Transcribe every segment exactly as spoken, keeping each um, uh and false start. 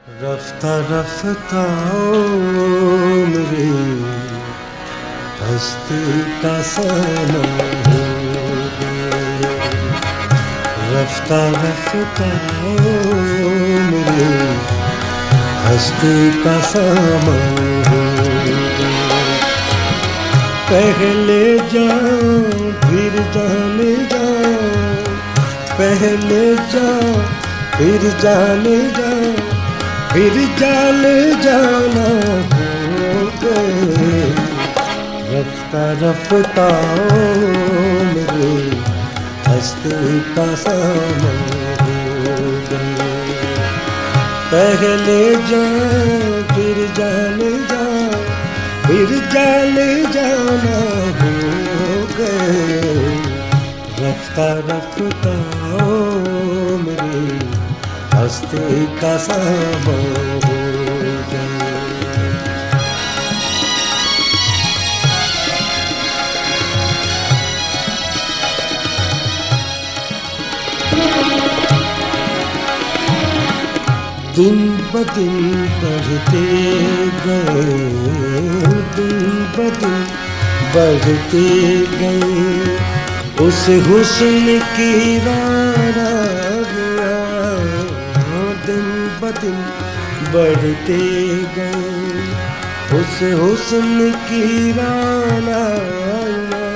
रफ्ता रफ्ता मेरी हस्ती का समा हो गए। रफ्ता रफ्ता मेरी हस्ती का समा हो गए। पहले जाऊं फिर जाने जाऊं, पहले जाऊं फिर जाने जाऊं, फिर जाने जाना हो गए। रफ्ता रफ्ता मेरे हस्ती का समा हो गए। पहले जाऊं फिर जाने जाऊं, फिर जाने जाना हो गए। रफ्ता रफ्ता मेरे हस्ती का समा हो गए। दिन ब दिन बढ़ते गए, दिन ब दिन बढ़ते गए, उस हुस्न की राना गया। दिन ब दिन बढ़ते गए, उस हुस्न की राना गया।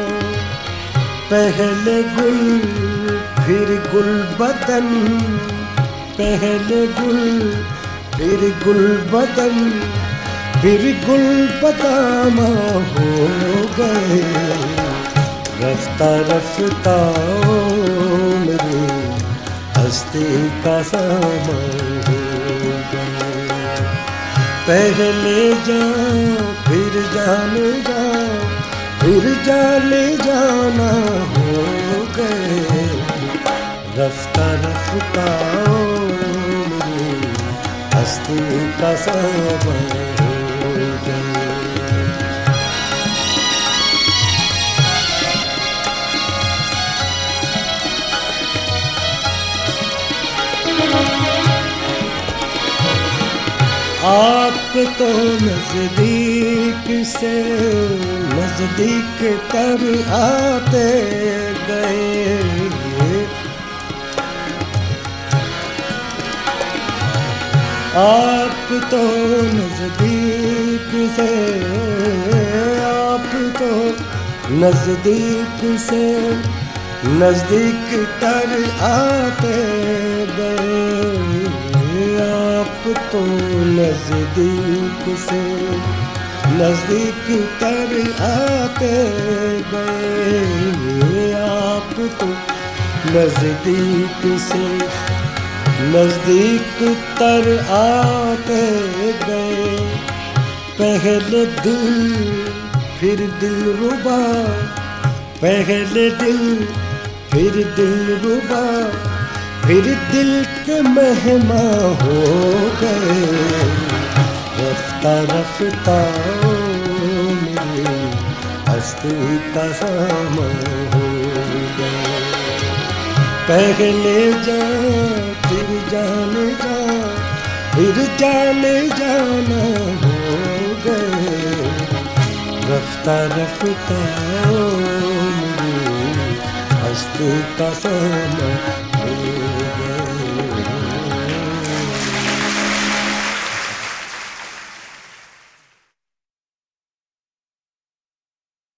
पहले गुल फिर गुलबदन, पहले गुल फिर गुलबदन, फिर गुलबदामा हो गए। रफ्ता रफ्ता मेरी हस्ती का समा हो गए। पहले जाऊं फिर जाने जाऊं, फिर जाने जाना हो गए। रफ्ता रफ्ता मेरी हस्ती का समा हो गए। आप तो नजदीक से नजदीक तर आते गए। आप तो नजदीक से, आप तो नजदीक से नजदीक तर आते गए। आप तो नजदीक से नजदीक तर आते गए। आप तो नजदीक से नजदीक तर आते गए। पहले दिल फिर दिलरुबा, पहले दिल फिर दिलरुबा, फिर दिल के मेहमा हो गए। रफ्ता रफ्ता मेरी हस्ती का समा हो गए। पहले जाऊं फिर जाने जाऊं, फिर जाने जाना हो गए। रफ्ता रफ्ता मेरी हस्ती का समा